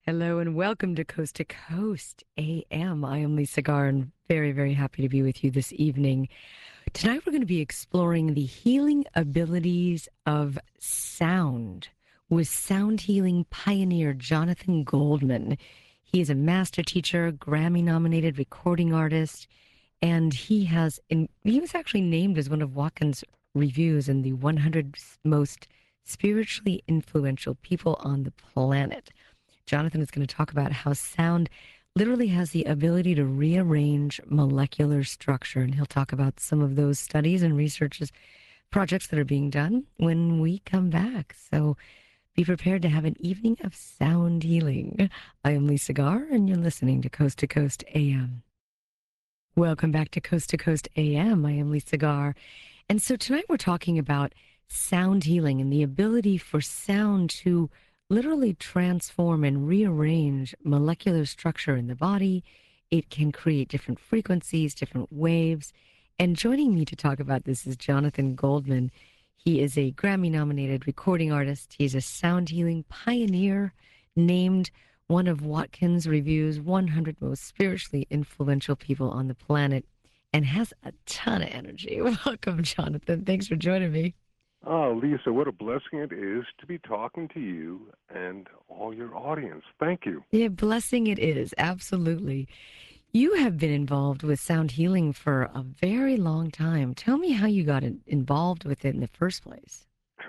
Hello and welcome to Coast AM. I am Lisa Garr and very, very happy to be with you this evening. Tonight we're going to be exploring the healing abilities of sound with sound healing pioneer Jonathan Goldman. He is a master teacher, Grammy nominated recording artist, and he was actually named as one of Watkins' reviews in the 100 most spiritually influential people on the planet. Jonathan is going to talk about how sound literally has the ability to rearrange molecular structure. And he'll talk about some of those studies and researches, projects that are being done when we come back. So be prepared to have an evening of sound healing. I am Lisa Garr, and you're listening to Coast AM. Welcome back to Coast AM. I am Lisa Garr. And so tonight we're talking about sound healing and the ability for sound to literally transform and rearrange molecular structure in the body. It can create different frequencies, different waves. And joining me to talk about this is Jonathan Goldman. He is a Grammy-nominated recording artist. He's a sound healing pioneer, named one of Watkins Review's 100 most spiritually influential people on the planet, and has a ton of energy. Welcome, Jonathan. Thanks for joining me. Oh, Lisa, what a blessing it is to be talking to you and all your audience. Thank you. Yeah, blessing it is. Absolutely. You have been involved with sound healing for a very long time. Tell me how you got involved with it in the first place.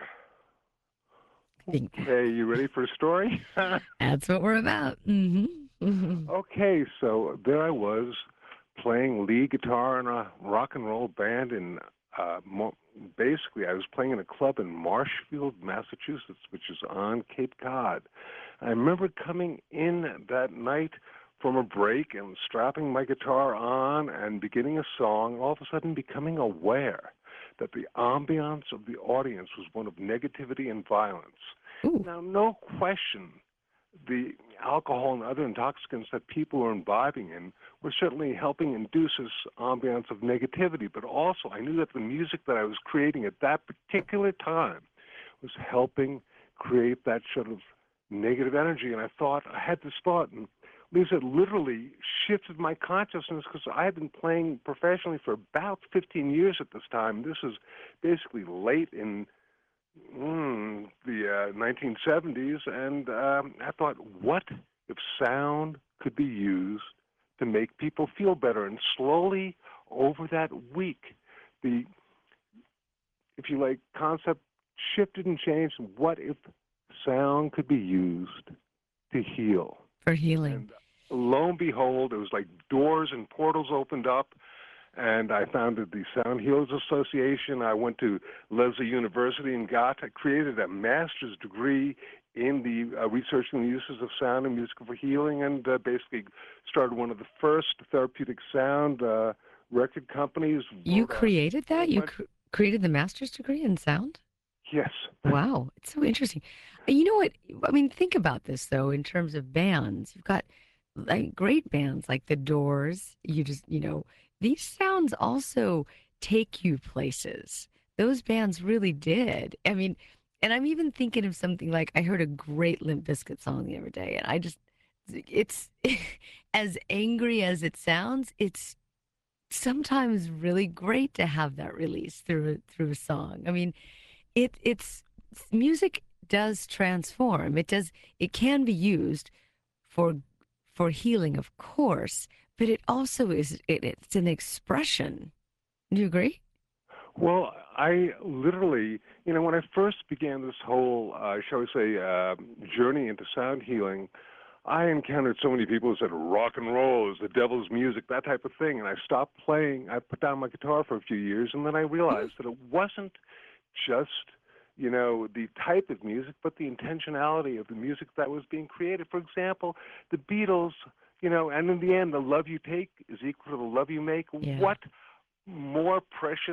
Okay, you ready for a story? That's what we're about. Okay, so there I was playing lead guitar in a rock and roll band uh, mo- basically I was playing in a club in Marshfield, Massachusetts, which is on Cape Cod. I remember coming in that night from a break and strapping my guitar on and beginning a song, all of a sudden becoming aware that the ambiance of the audience was one of negativity and violence. Ooh, Now, no question, the alcohol and other intoxicants that people were imbibing in were certainly helping induce this ambiance of negativity, but also I knew that the music that I was creating at that particular time was helping create that sort of negative energy. And I had this thought, and Lisa, it literally shifted my consciousness because I had been playing professionally for about 15 years at this time. This is basically late in the 1970s, and I thought, what if sound could be used to make people feel better? And slowly, over that week, the, if you like, concept shifted and changed. What if sound could be used to heal? for healing. And lo and behold, it was like doors and portals opened up, and I founded the Sound Healers Association. I went to Lesley University and created a master's degree in the researching the uses of sound and music for healing, and basically started one of the first therapeutic sound record companies. You Wrote a created whole that? You bunch. created the master's degree in sound? Yes. Wow, it's so interesting. You know what? I mean, think about this though, in terms of bands. You've got like great bands like The Doors. These sounds also take you places. Those bands really did. I mean, and I'm even thinking of something like I heard a great Limp Bizkit song the other day, and it's as angry as it sounds, it's sometimes really great to have that release through a song. I mean, it's music does transform. It can be used for healing, of course, but it also it's an expression. Do you agree? Well, I literally, when I first began this whole, shall we say, journey into sound healing, I encountered so many people who said rock and roll is the devil's music, that type of thing. And I stopped playing. I put down my guitar for a few years, and then I realized that it wasn't just, the type of music, but the intentionality of the music that was being created. For example, the Beatles, and in the end, the love you take is equal to the love you make. Yeah. What more precious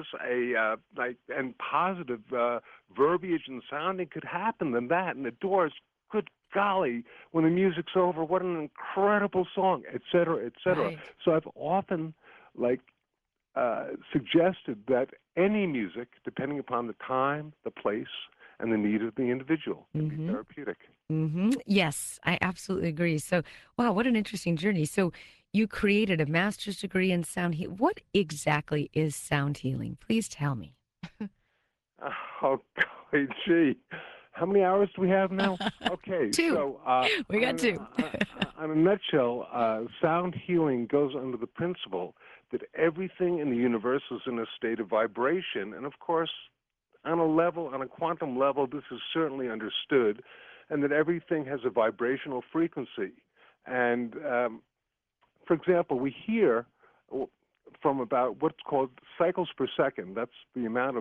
and positive verbiage and sounding could happen than that? And the Doors, good golly, when the music's over, what an incredible song, et cetera, et cetera. Right. So I've often like suggested that any music, depending upon the time, the place, and the need of the individual, can be Mm-hmm. therapeutic. Yes, I absolutely agree. So, wow, what an interesting journey. So, you created a master's degree in sound healing. What exactly is sound healing? Please tell me. Oh, golly gee. How many hours do we have now? Okay, Two. so We got two. on a nutshell, sound healing goes under the principle that everything in the universe is in a state of vibration. And of course, on a level, on a quantum level, this is certainly understood, and that everything has a vibrational frequency. And for example, we hear from about what's called cycles per second. That's the amount of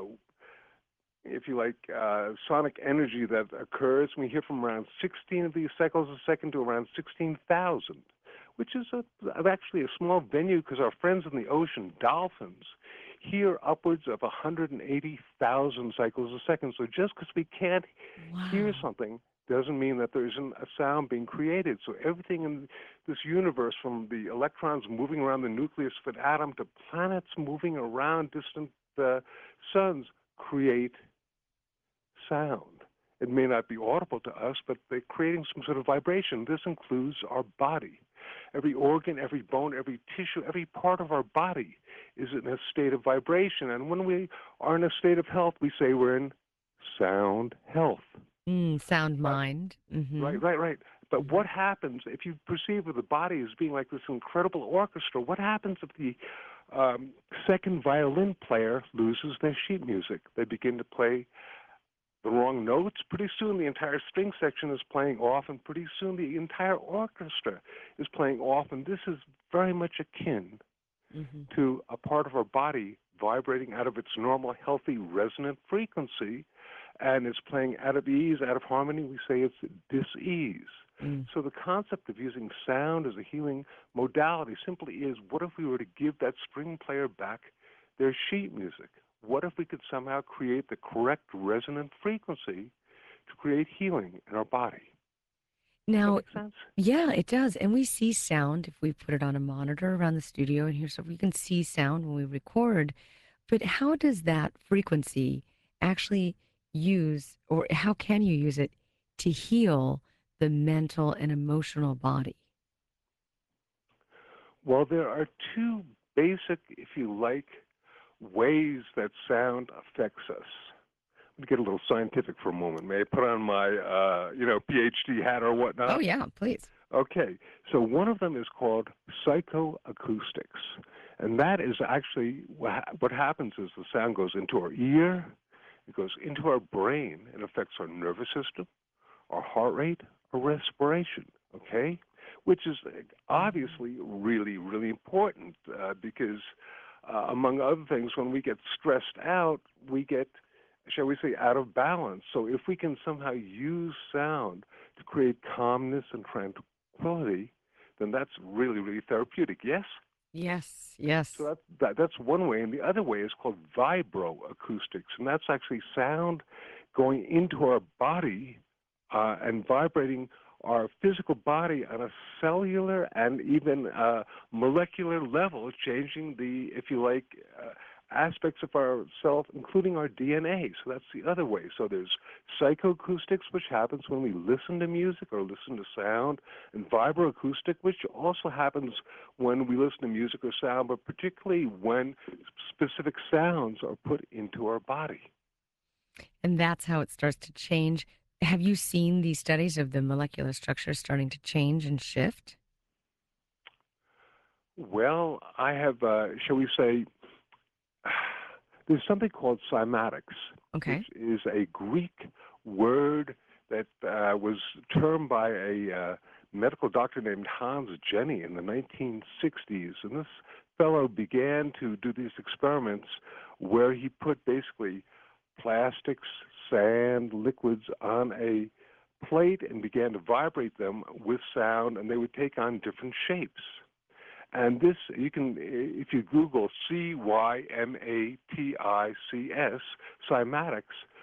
if you like, sonic energy that occurs. We hear from around 16 of these cycles a second to around 16,000, which is actually a small venue because our friends in the ocean, dolphins, hear upwards of 180,000 cycles a second. So just because we can't hear Wow. something doesn't mean that there isn't a sound being created. So everything in this universe, from the electrons moving around the nucleus of an atom to planets moving around distant suns, create sound. It may not be audible to us, but they're creating some sort of vibration. This includes our body. Every organ, every bone, every tissue, every part of our body is in a state of vibration. And when we are in a state of health, we say we're in sound health. Sound But mind. right, right, right. But what happens if you perceive of the body as being like this incredible orchestra? What happens if the second violin player loses their sheet music? They begin to play the wrong notes. Pretty soon the entire string section is playing off, and pretty soon the entire orchestra is playing off. And this is very much akin Hmm. to a part of our body vibrating out of its normal, healthy, resonant frequency, and it's playing out of ease, out of harmony. We say it's dis-ease. Mm. So the concept of using sound as a healing modality simply is, what if we were to give that string player back their sheet music? What if we could somehow create the correct resonant frequency to create healing in our body? Does that Now, make sense? yeah, it does. And we see sound if we put it on a monitor around the studio in here, so we can see sound when we record. But how does that frequency actually use, or how can you use it to heal the mental and emotional body? Well, there are two basic, if you like, ways that sound affects us. Let me get a little scientific for a moment. May I put on my, PhD hat or Oh, whatnot? yeah, please. Okay, so one of them is called psychoacoustics, and that is actually what happens is the sound goes into our ear, it goes into our brain, and affects our nervous system, our heart rate, our respiration, okay? Which is Hmm. obviously really, really important because, among other things, when we get stressed out, we get, shall we say, out of balance. So if we can somehow use sound to create calmness and tranquility, then that's really, really therapeutic, yes? Yes, So yes. that's one way, and the other way is called vibroacoustics, and that's actually sound going into our body and vibrating our physical body on a cellular and even molecular level, changing the, if you like, aspects of ourself, including our DNA. So that's the other way. So there's psychoacoustics, which happens when we listen to music or listen to sound, and vibroacoustic, which also happens when we listen to music or sound, but particularly when specific sounds are put into our body. And that's how it starts to change. Have you seen these studies of the molecular structure starting to change and shift? Well, I have, shall we say, there's something called cymatics, which Okay. is a Greek word that was termed by a medical doctor named Hans Jenny in the 1960s. And this fellow began to do these experiments where he put basically plastics, sand, liquids on a plate and began to vibrate them with sound, and they would take on different shapes. And this, you can, if you Google cymatics, cymatics,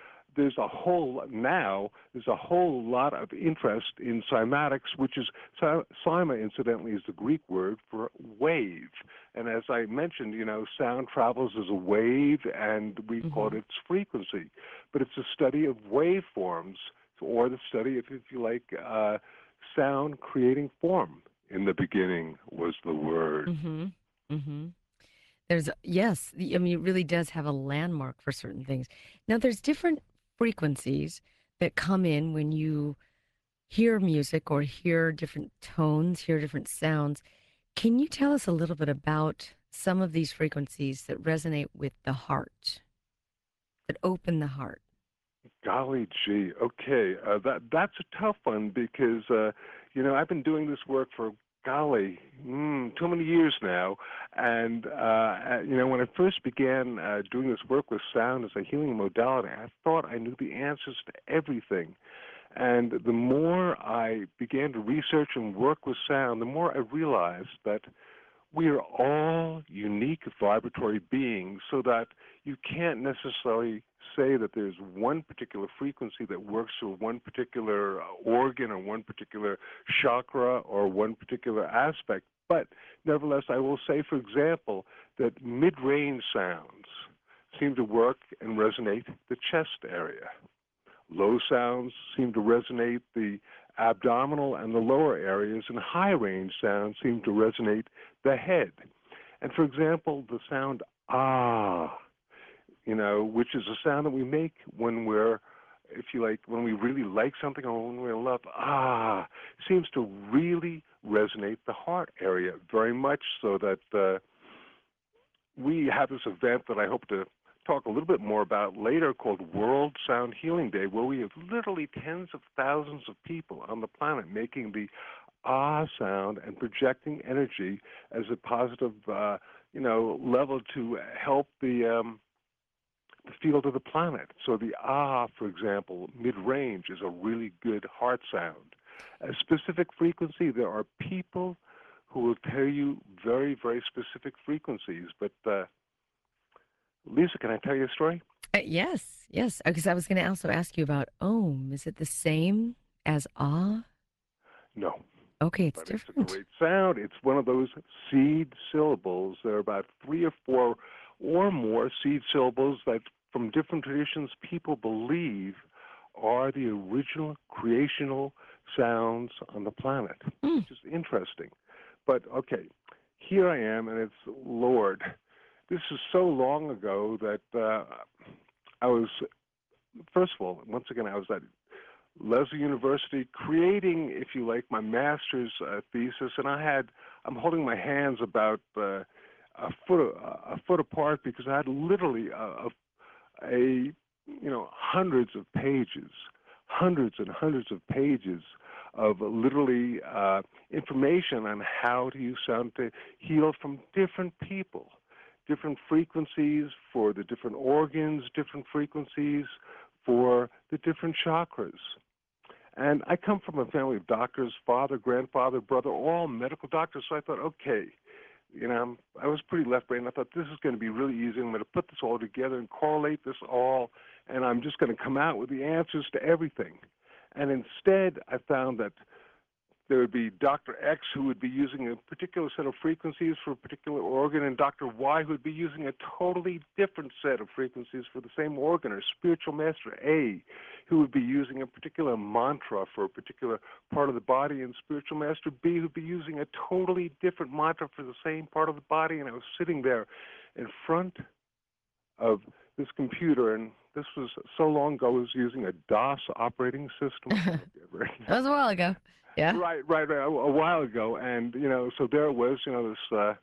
there's a whole lot of interest in cymatics, which is, cyma, incidentally, is the Greek word for wave. And as I mentioned, sound travels as a wave, and we call it Hmm. its frequency. But it's a study of waveforms. or the study of, if you like, sound creating form. In the beginning was the Word. Mm-hmm. Mm-hmm. There's, yes, I mean, it really does have a landmark for certain things. Now, there's different frequencies that come in when you hear music or hear different tones, hear different sounds. Can you tell us a little bit about some of these frequencies that resonate with the heart, that open the heart? Golly gee, okay, that's a tough one because I've been doing this work for golly, too many years now, and when I first began doing this work with sound as a healing modality, I thought I knew the answers to everything. And the more I began to research and work with sound, the more I realized that we are all unique vibratory beings, so that you can't necessarily say that there's one particular frequency that works for one particular organ or one particular chakra or one particular aspect. But nevertheless, I will say, for example, that mid-range sounds seem to work and resonate the chest area. Low sounds seem to resonate the abdominal and the lower areas, and high-range sounds seem to resonate the head. And for example, the sound ah, which is a sound that we make when we're, if you like, when we really like something or when we're in love, seems to really resonate the heart area very much, so that we have this event that I hope to talk a little bit more about later called World Sound Healing Day, where we have literally tens of thousands of people on the planet making the ah sound and projecting energy as a positive, level to help the field of the planet. So the ah, for example, mid-range is a really good heart sound. A specific frequency, there are people who will tell you very, very specific frequencies. But Lisa, can I tell you a story? Yes, yes, because I was going to also ask you about Om. Is it the same as Ah? No, Okay, it's but it's a different. great sound. It's one of those seed syllables. There are about 3 or 4 or more seed syllables that, from different traditions, people believe are the original creational sounds on the planet, Mm. which is interesting. But okay, here I am, and it's Lord. This is so long ago that I was, first of all, once again, I was at Lesley University creating, if you like, my master's thesis, and I'm holding my hands about a foot apart because I had literally hundreds of pages, hundreds and hundreds of pages of literally information on how to use sound to heal from different people, different frequencies for the different organs, different frequencies for the different chakras. And I come from a family of doctors, father, grandfather, brother, all medical doctors. So I thought, okay, I was pretty left-brained. I thought this is going to be really easy. I'm going to put this all together and correlate this all, and I'm just going to come out with the answers to everything. And instead, I found that there would be Dr. X who would be using a particular set of frequencies for a particular organ, and Dr. Y who would be using a totally different set of frequencies for the same organ, or spiritual master A who would be using a particular mantra for a particular part of the body, and spiritual master B who would be using a totally different mantra for the same part of the body. And I was sitting there in front of this computer, and this was so long ago. I was using a DOS operating system. I don't know if you ever That was a while ago. Yeah. Right, a while ago, and so there it was, this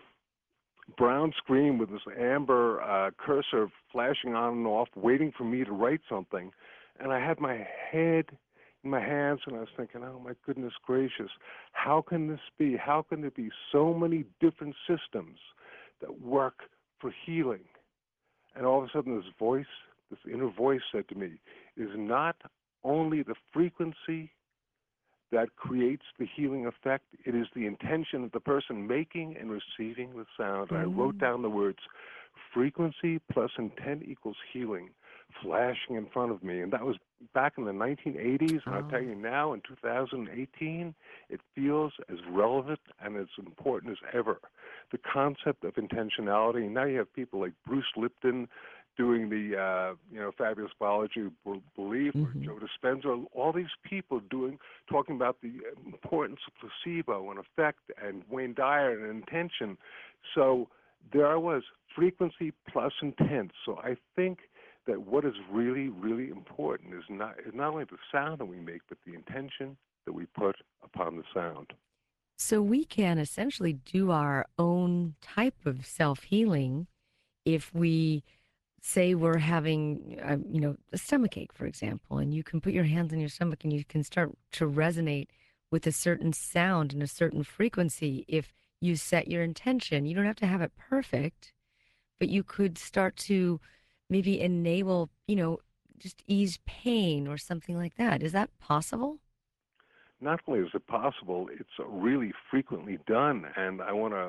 brown screen with this amber cursor flashing on and off, waiting for me to write something, and I had my head in my hands, and I was thinking, oh my goodness gracious, how can this be? How can there be so many different systems that work for healing? And all of a sudden, this inner voice said to me, is not only the frequency that creates the healing effect, it is the intention of the person making and receiving the sound. And I wrote Mm. down the words, frequency plus intent equals healing, flashing in front of me. And that was back in the 1980s, and I'll tell Oh. you now, in 2018, it feels as relevant and as important as ever. The concept of intentionality, and now you have people like Bruce Lipton doing the Fabulous Biology of Belief, or Hmm. Joe Dispenza, all these people talking about the importance of placebo and effect, and Wayne Dyer and intention. So there I was, frequency plus intent. So I think that what is really, really important is not only the sound that we make, but the intention that we put upon the sound. So we can essentially do our own type of self-healing if we say we're having, a stomach ache, for example, and you can put your hands on your stomach and you can start to resonate with a certain sound and a certain frequency if you set your intention. You don't have to have it perfect, but you could start to maybe enable, just ease pain or something like that. Is that possible? Not only is it possible, it's really frequently done, and I want to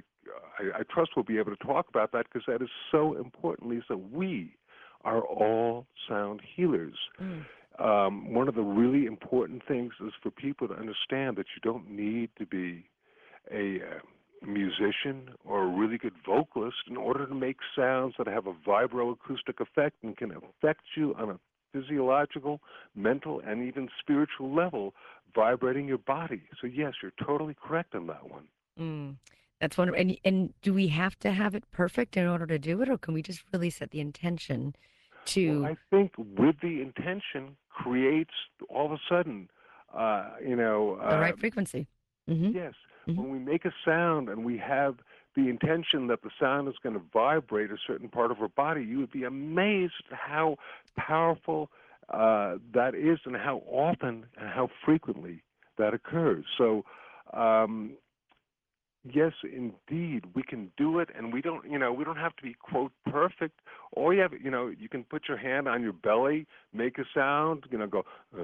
I trust we'll be able to talk about that because that is so important, Lisa. We are all sound healers. Mm. One of the really important things is for people to understand that you don't need to be a musician or a really good vocalist in order to make sounds that have a vibroacoustic effect and can affect you on a physiological, mental, and even spiritual level, vibrating your body. So yes, you're totally correct on that one. Mm. That's wonderful. And do we have to have it perfect in order to do it, or can we just really set the intention Well, to I think with the intention creates all of a sudden, you know, the right frequency? Hmm. yes, Hmm. when we make a sound and we have the intention that the sound is going to vibrate a certain part of our body, you would be amazed at how powerful that is and how often and how frequently that occurs. So, um, yes, indeed, we can do it, and we don't have to be quote perfect. All you have, you can put your hand on your belly, make a sound, go,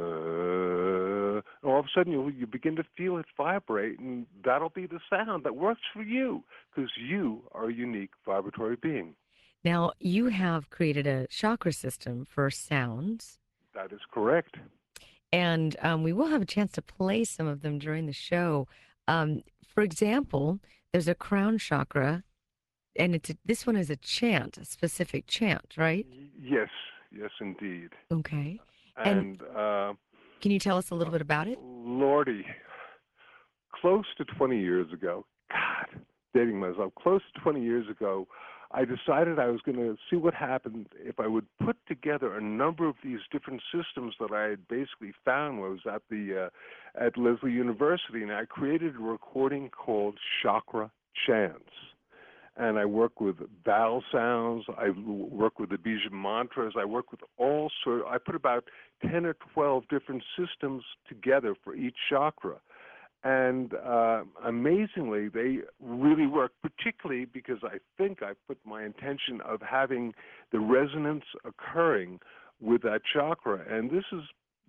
and all of a sudden you begin to feel it vibrate, and that'll be the sound that works for you, because you are a unique vibratory being. Now, you have created a chakra system for sounds, That is correct. and we will have a chance to play some of them during the show. For example, there's a crown chakra, and this one is a chant, a specific chant, right? Yes, yes, indeed. Okay. And And can you tell us a little bit about it? Lordy, close to 20 years ago, God, dating myself, close to 20 years ago, I decided I was going to see what happened if I would put together a number of these different systems that I had basically found when I was at Lesley University, and I created a recording called Chakra Chants. And I work with vowel sounds. I work with the Bija mantras. I work with all sorts. I put about 10 or 12 different systems together for each chakra. And amazingly, they really work, particularly because I think I put my intention of having the resonance occurring with that chakra. And this is,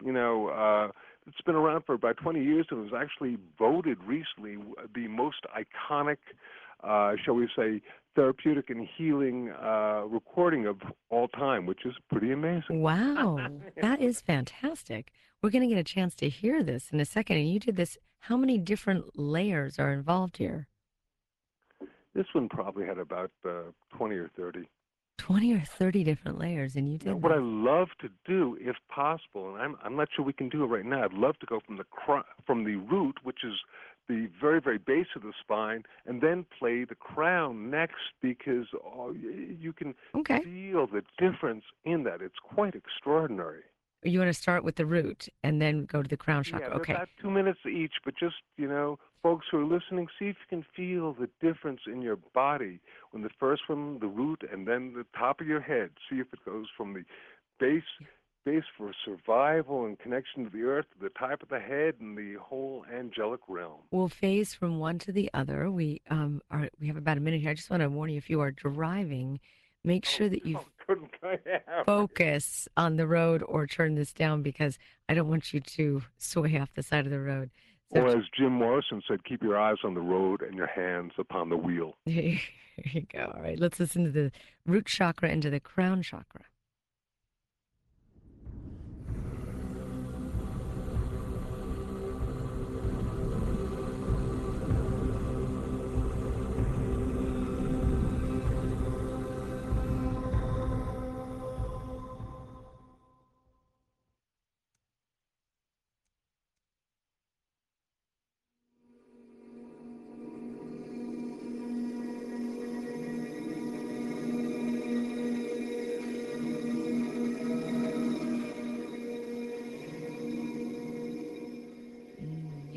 it's been around for about 20 years and was actually voted recently the most iconic, shall we say, therapeutic and healing recording of all time, which is pretty amazing. Wow, that is fantastic. We're going to get a chance to hear this in a second. And you did this. How many different layers are involved here? This one probably had about 20 or 30. 20 or 30 different layers, and you Now, did what I this. love to do, if possible, and I'm not sure we can do it right now. I'd love to go from the root, which is the very very base of the spine, and then play the crown next because you can Okay. feel the difference in that. It's quite extraordinary. You want to start with the root and then go to the crown Yeah, chakra. they're Okay. about 2 minutes each, but just, folks who are listening, see if you can feel the difference in your body when the first from the root and then the top of your head. See if it goes from the base base for survival and connection to the earth to the top of the head and the whole angelic realm. We'll phase from one to the other. We have about a minute here. I just want to warn you if you are driving, make Oh, sure that you oh, couldn't I have? focus on the road or turn this down because I don't want you to sway off the side of the road. So Or as Jim Morrison said, keep your eyes on the road and your hands upon the wheel. here you go. All right, let's listen to the root chakra and to the crown chakra.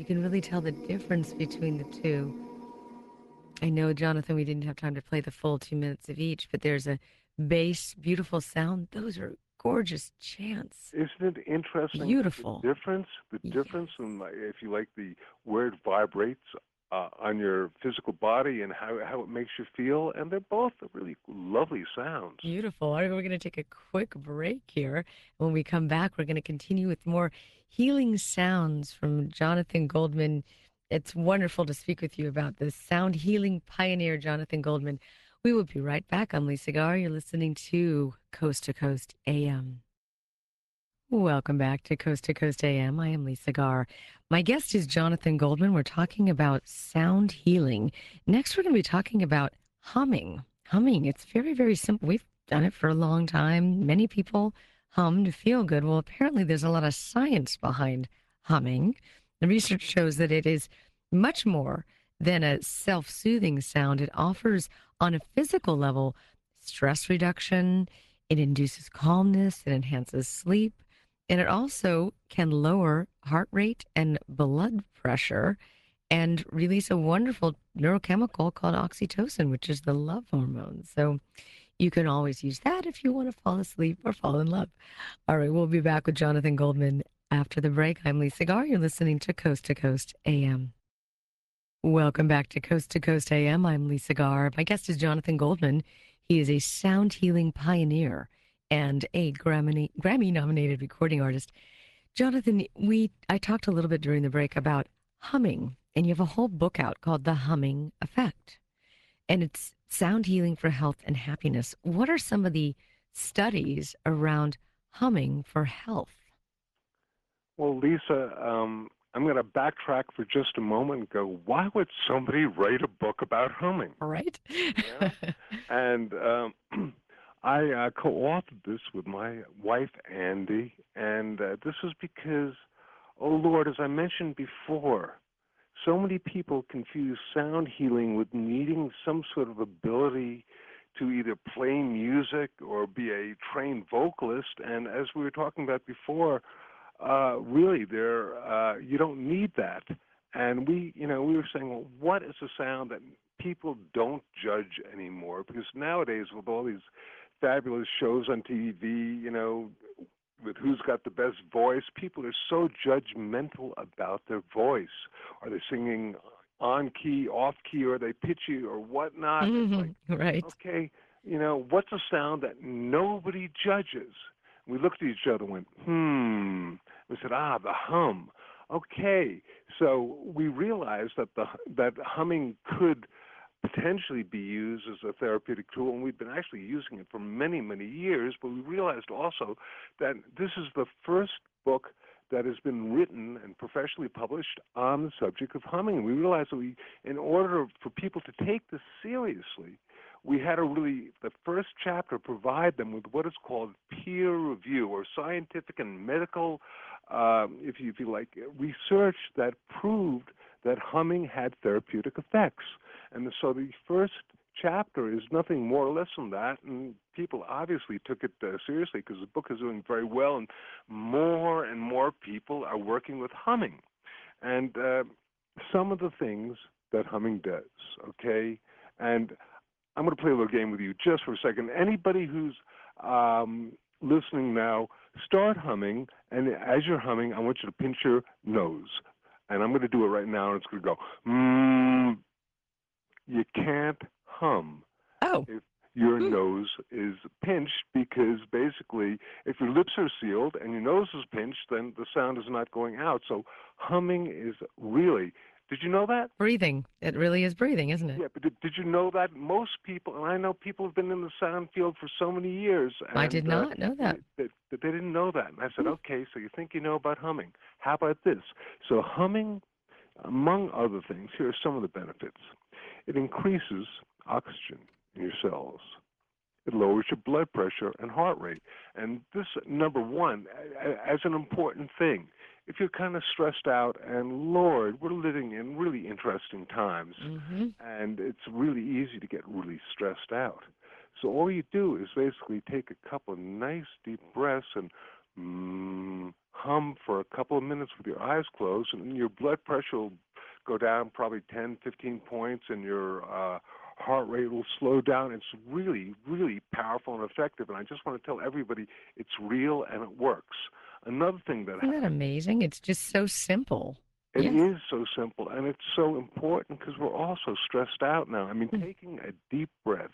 can really tell the difference between the two. I know, Jonathan, we didn't have time to play the full 2 minutes of each, but there's a bass, beautiful sound. Those are gorgeous chants. Isn't it interesting Beautiful. the difference Yes. in if you like the where it vibrates on your physical body and how it makes you feel, and they're both really lovely sounds. Beautiful. All right, we're going to take a quick break here. When we come back, we're going to continue with more healing sounds from Jonathan Goldman. It's wonderful to speak with you about this sound healing pioneer, Jonathan Goldman. We will be right back. I'm Lisa Gar. You're listening to Coast AM. Welcome back to Coast AM. I am Lisa Gar. My guest is Jonathan Goldman. We're talking about sound healing. Next, we're going to be talking about humming. Humming, it's very, very simple. We've done it for a long time. Many people hum to feel good. Well, apparently, there's a lot of science behind humming. The research shows that it is much more than a self soothing sound. It offers, on a physical level, stress reduction, it induces calmness, it enhances sleep. And it also can lower heart rate and blood pressure and release a wonderful neurochemical called oxytocin, which is the love hormone. So you can always use that if you want to fall asleep or fall in love. All right, we'll be back with Jonathan Goldman after the break. I'm Lisa Gar. You're listening to Coast AM. Welcome back to Coast AM. I'm Lisa Gar. My guest is Jonathan Goldman. He is a sound healing pioneer and a Grammy nominated recording artist. Jonathan, I talked a little bit during the break about humming, and you have a whole book out called The Humming Effect, and it's sound healing for health and happiness. What are some of the studies around humming for health? Well, Lisa, I'm going to backtrack for just a moment and go, why would somebody write a book about humming? All right. Yeah. And I co-authored this with my wife, Andy, and this is because, oh Lord, as I mentioned before, so many people confuse sound healing with needing some sort of ability to either play music or be a trained vocalist. And as we were talking about before, really, you don't need that. And we were saying, well, what is a sound that people don't judge anymore? Because nowadays, with all these fabulous shows on TV, with who's got the best voice, people are so judgmental about their voice. Are they singing on key, off key, or are they pitchy or whatnot? It's like, Right. okay, what's a sound that nobody judges? We looked at each other and went, We said, the hum. Okay, so we realized that humming could potentially be used as a therapeutic tool, and we've been actually using it for many, many years, but we realized also that this is the first book that has been written and professionally published on the subject of humming. And we realized that in order for people to take this seriously, we had to really, the first chapter, provide them with what is called peer review or scientific and medical, if you like, research that proved that humming had therapeutic effects. And so the first chapter is nothing more or less than that, and people obviously took it seriously because the book is doing very well, and more people are working with humming. And some of the things that humming does, okay? And I'm going to play a little game with you just for a second. Anybody who's listening now, start humming, and as you're humming, I want you to pinch your nose. And I'm going to do it right now, and it's going to go, You can't hum Oh. if your nose is pinched, because basically if your lips are sealed and your nose is pinched, then the sound is not going out. So humming is really, did you know that? Breathing. It really is breathing, isn't it? Yeah, but did you know that most people, and I know people have been in the sound field for so many years, I did and not know that. they didn't know that. And I said, okay, so you think you know about humming. How about this? So humming, among other things, here are some of the benefits. It increases oxygen in your cells. It lowers your blood pressure and heart rate. And this, number one, as an important thing, if you're kind of stressed out, and Lord, we're living in really interesting times, and it's really easy to get really stressed out. So all you do is basically take a couple of nice deep breaths and hum for a couple of minutes with your eyes closed, and your blood pressure will go down probably 10, 15 points, and your heart rate will slow down. It's really, really powerful and effective, and I just want to tell everybody it's real and it works. Another thing that Isn't that amazing? It's just so simple. it Yes. is so simple, and it's so important because we're all so stressed out now. I mean, Mm. taking a deep breath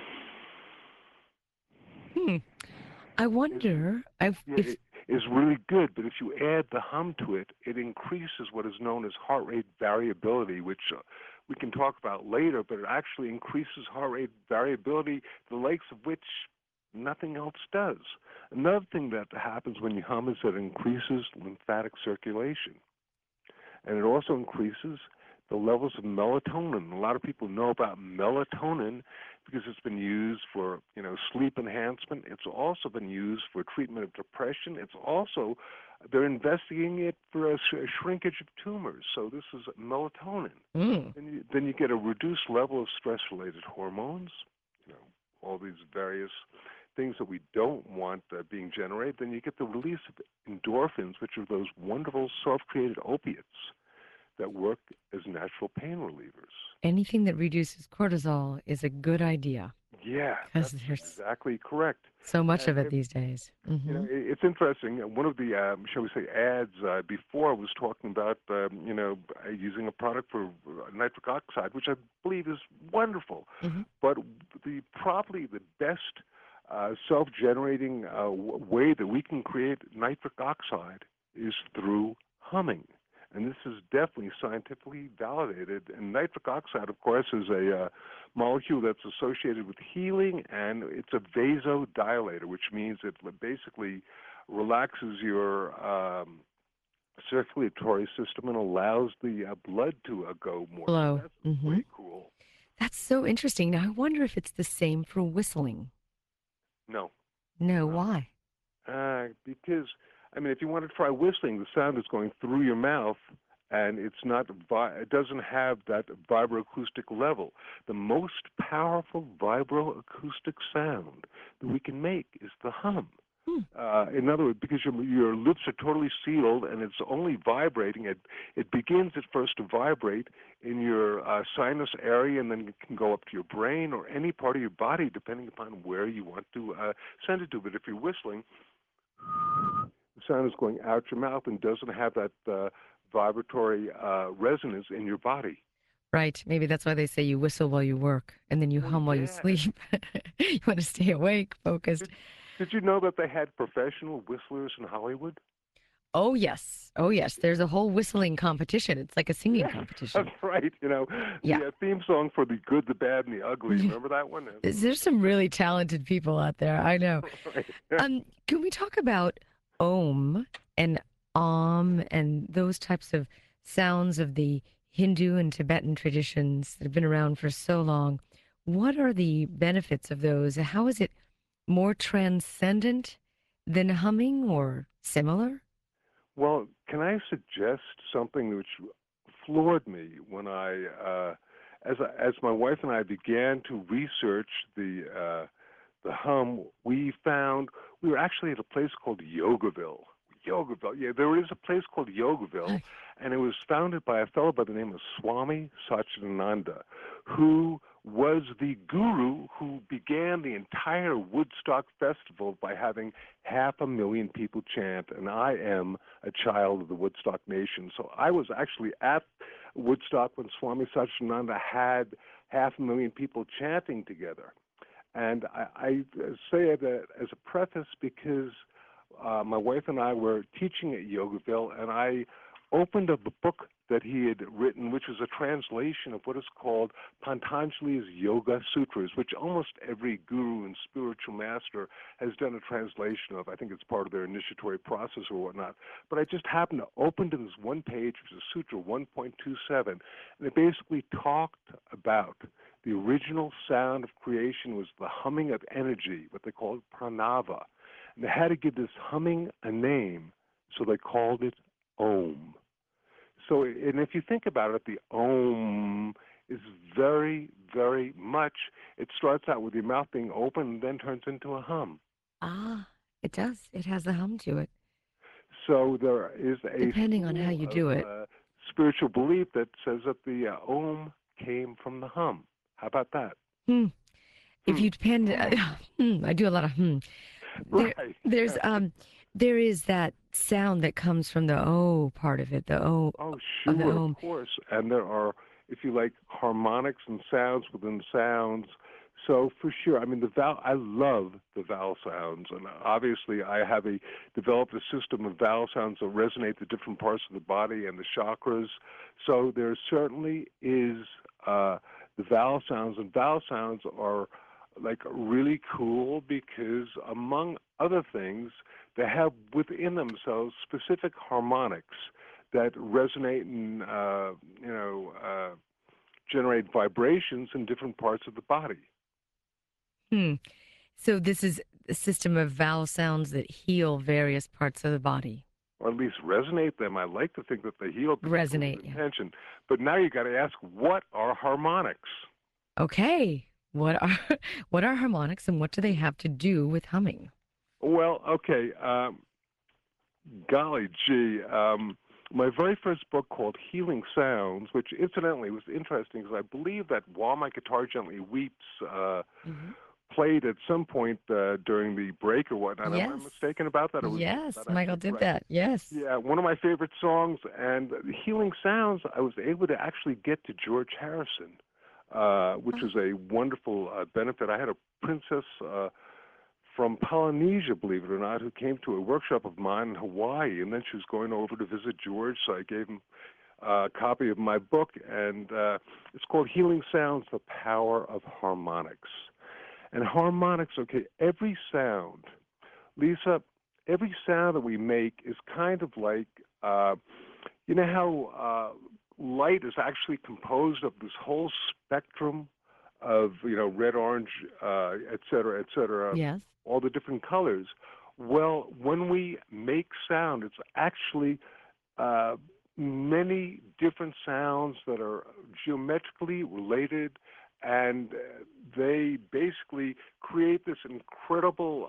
Hmm. I is wonder yeah, if it is really good, but if you add the hum to it, it increases what is known as heart rate variability, which we can talk about later, but it actually increases heart rate variability, the likes of which nothing else does. Another thing that happens when you hum is that it increases lymphatic circulation, and it also increases the levels of melatonin. A lot of people know about melatonin because it's been used for, sleep enhancement. It's also been used for treatment of depression. It's also they're investigating it for a shrinkage of tumors. So this is melatonin. mm, Then you get a reduced level of stress-related hormones. All these various things that we don't want being generated. Then you get the release of endorphins, which are those wonderful self-created opiates that work as natural pain relievers. anything that reduces cortisol is a good idea Yeah, because that's there's exactly correct. so much And of it these days. it's interesting. One of the, shall we say, ads before was talking about, using a product for nitric oxide, which I believe is wonderful. Hmm. But probably the best self-generating way that we can create nitric oxide is through humming. And this is definitely scientifically validated. And nitric oxide, of course, is a molecule that's associated with healing, and it's a vasodilator, which means it basically relaxes your circulatory system and allows the blood to go more. So Flow. that's Hmm. pretty cool. That's so interesting. Now, I wonder if it's the same for whistling. No, No, no. why? Because, I mean, if you want to try whistling, the sound is going through your mouth, and it doesn't have that vibroacoustic level. The most powerful vibroacoustic sound that we can make is the hum. Hmm. In other words, because your lips are totally sealed and it's only vibrating, it begins at first to vibrate in your sinus area, and then it can go up to your brain or any part of your body depending upon where you want to send it to. But if you're whistling, the sound is going out your mouth and doesn't have that vibratory resonance in your body. Right. Maybe that's why they say you whistle while you work and then you Well, hum while you yeah. sleep. You want to stay awake, focused. Did, did you know that they had professional whistlers in Hollywood? Oh, yes. Oh, yes. There's a whole whistling competition. It's like a singing Yeah, that's competition. right. Yeah. The theme song for The Good, the Bad, and the Ugly. Remember that one? There's some really talented people out there. I know. Right. Can we talk about Om and and those types of sounds of the Hindu and Tibetan traditions that have been around for so long? What are the benefits of those? How is it more transcendent than humming or similar? Well, can I suggest something which floored me when as my wife and I began to research the hum, we found we were actually at a place called Yogaville. Yogaville, yeah, there is a place called Yogaville, and it was founded by a fellow by the name of Swami Satchidananda, who was the guru who began the entire Woodstock Festival by having 500,000 people chant, and I am a child of the Woodstock Nation. So I was actually at Woodstock when Swami Satchidananda had 500,000 people chanting together. And I say it as a preface because my wife and I were teaching at Yogaville, and I opened up a book that he had written, which was a translation of what is called Patanjali's Yoga Sutras, which almost every guru and spiritual master has done a translation of. I think it's part of their initiatory process or whatnot. But I just happened to open to this one page, which is Sutra 1.27, and it basically talked about the original sound of creation was the humming of energy, what they called pranava. And they had to give this humming a name, so they called it Om. So, and if you think about it, the Om is very, very much, it starts out with your mouth being open and then turns into a hum. Ah, it does. It has a hum to it. So there is a Depending on how school you of do it. spiritual belief that says that the Om came from the hum. How about that? Hmm. If Hmm. you depend, Hmm. I do a lot of There, Right. there's there is that sound that comes from the O part of it, the O Oh, of the sure, of Om. course. And there are, if you like, harmonics and sounds within sounds. So for sure, I mean, I love the vowel sounds, and obviously, I have developed a system of vowel sounds that resonate the different parts of the body and the chakras. So there certainly is the vowel sounds, and vowel sounds are like really cool because, among other things, they have within themselves specific harmonics that resonate and generate vibrations in different parts of the body, Hmm. So this is a system of vowel sounds that heal various parts of the body. or at least resonate them. I like to think that they heal particularly Resonate, with yeah. intention. But now you got to ask, what are harmonics? Okay. What are what are harmonics and what do they have to do with humming? Well, okay, golly gee. My very first book called Healing Sounds, which incidentally was interesting because I believe that While My Guitar Gently Weeps Hmm. played at some point during the break or whatnot. Am I Yes. mistaken about that, or was Yes, that Michael actually did correct? that. Yes. Yeah, one of my favorite songs, and Healing Sounds, I was able to actually get to George Harrison, which Oh, was a wonderful benefit. I had a princess from Polynesia, believe it or not, who came to a workshop of mine in Hawaii, and then she was going over to visit George, so I gave him a copy of my book, and it's called Healing Sounds, The Power of Harmonics. And harmonics, okay, every sound, Lisa, every sound that we make is kind of like, you know how light is actually composed of this whole spectrum of, red, orange, et cetera, yes. all the different colors. Well, when we make sound, it's actually uh, many different sounds that are geometrically related, and they basically create this incredible,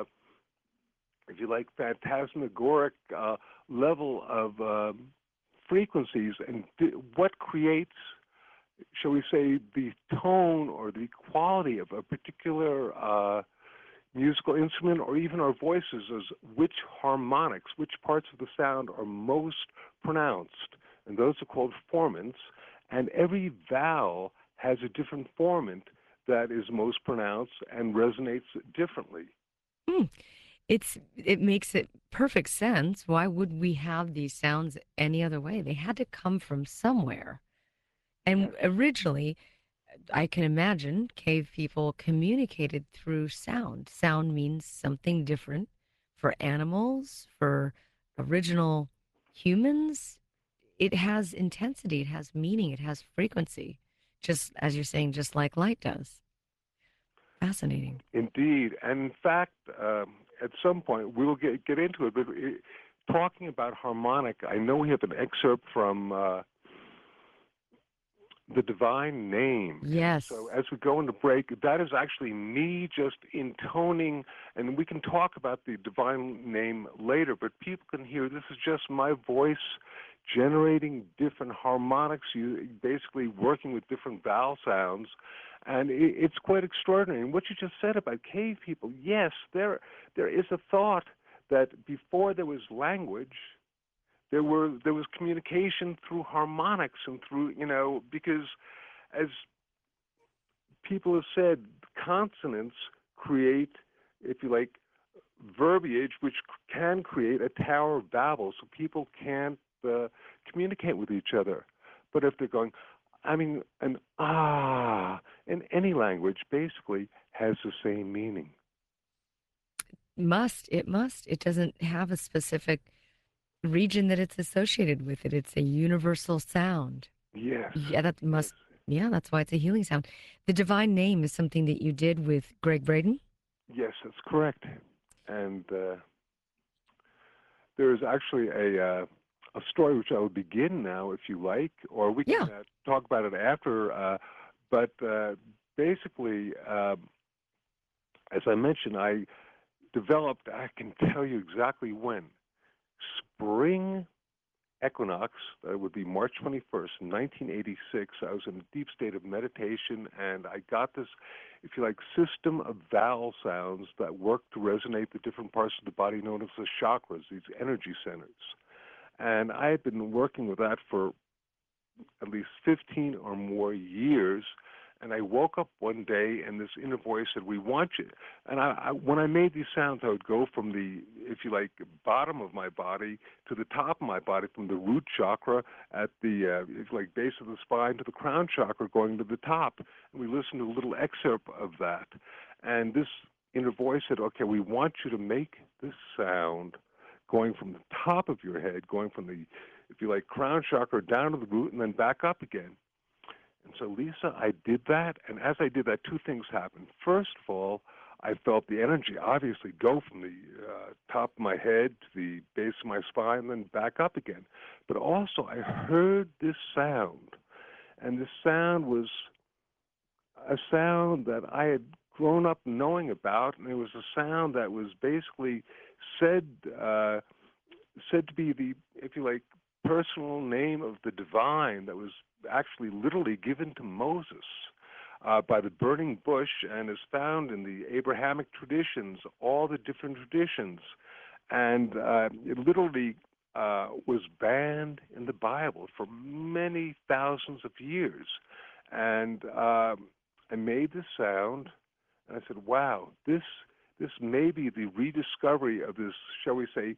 if you like, phantasmagoric level of frequencies. And what creates, shall we say, the tone or the quality of a particular musical instrument or even our voices is which harmonics, which parts of the sound are most pronounced. And those are called formants. And every vowel has a different formant that is most pronounced and resonates differently. Hmm. It makes it perfect sense. Why would we have these sounds any other way? They had to come from somewhere. And Yes. originally, I can imagine cave people communicated through sound. Sound means something different for animals, for original humans. It has intensity, it has meaning, it has frequency, just as you're saying, just like light does. Fascinating. Indeed. And in fact, at some point, we will get into it, but talking about harmonic, I know we have an excerpt from the divine name. And so Yes. as we go into break, that is actually me just intoning, and we can talk about the divine name later, but people can hear this is just my voice generating different harmonics, you basically working with different vowel sounds. And it's quite extraordinary. And what you just said about cave people, yes, there is a thought that before there was language, there was communication through harmonics and through, because as people have said, consonants create, if you like, verbiage which can create a tower of babel, so people can't communicate with each other. But if they're going, I mean, an in any language basically has the same meaning. Must. It doesn't have a specific region that it's associated with it. It's a universal sound. Yes, Yeah, that yes, must, yeah, that's why it's a healing sound. The divine name is something that you did with Greg Braden. yes, that's correct. And there is actually a story which I will begin now, if you like, or we can Yeah. talk about it after. But basically, as I mentioned, I developed. I can tell you exactly when spring equinox. That would be March 21st, 1986. I was in a deep state of meditation, and I got this, if you like, system of vowel sounds that work to resonate the different parts of the body known as the chakras, these energy centers. And I had been working with that for at least 15 or more years. And I woke up one day and this inner voice said, "We want you." And when I made these sounds, I would go from the, if you like, bottom of my body to the top of my body, from the root chakra at the, if you like, base of the spine to the crown chakra going to the top. And we listened to a little excerpt of that. And this inner voice said, "Okay, we want you to make this sound going from the top of your head, going from the, if you like, crown chakra down to the root and then back up again." And so, Lisa, I did that, and as I did that, two things happened. First of all, I felt the energy obviously go from the top of my head to the base of my spine and then back up again. But also, I heard this sound, and this sound was a sound that I had grown up knowing about, and it was a sound that was basically said said to be the, if you like, personal name of the divine that was actually literally given to Moses by the burning bush and is found in the Abrahamic traditions, all the different traditions. And it literally was banned in the Bible for many thousands of years. And I made this sound, and I said, wow, this may be the rediscovery of this, shall we say,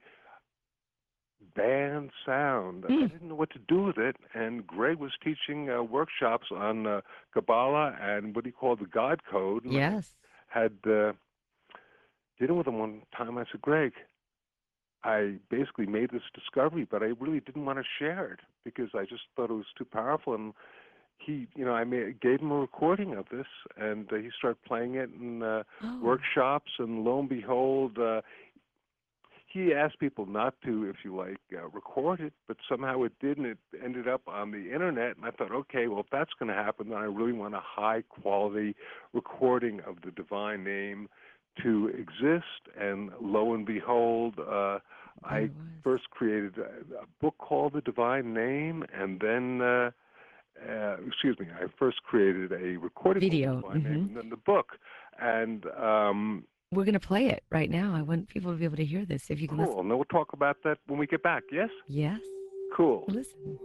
band sound. I didn't know what to do with it, and Greg was teaching workshops on Kabbalah and what he called the God Code. And Yes. I had dinner with him one time. I said, "Greg, I basically made this discovery, but I really didn't want to share it because I just thought it was too powerful." And he, gave him a recording of this, and he started playing it in workshops, and lo and behold, he asked people not to, if you like, record it, but somehow it did, and it ended up on the internet. And I thought, okay, well, if that's going to happen, then I really want a high-quality recording of the divine name to exist. And lo and behold, I first created a book called The Divine Name, and then, I first created a recording video called The Divine Name, and then the book. And we're going to play it right now. I want people to be able to hear this. If you can listen. Cool. And then we'll talk about that when we get back, yes? Yes. Cool. Listen.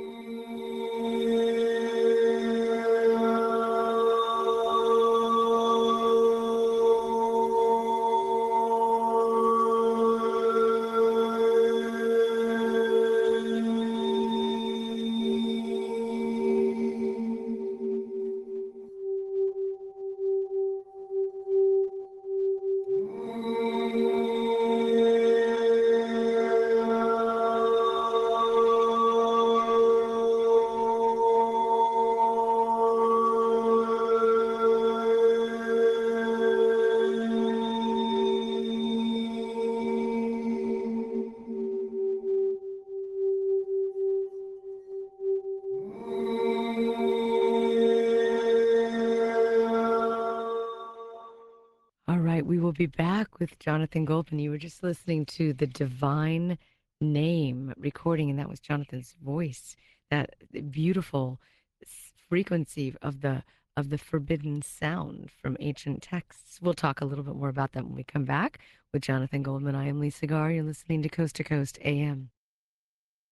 We will be back with Jonathan Goldman. You were just listening to the Divine Name recording, and that was Jonathan's voice. That beautiful frequency of the forbidden sound from ancient texts. We'll talk a little bit more about that when we come back with Jonathan Goldman. I am Lisa Garr. You're listening to Coast AM.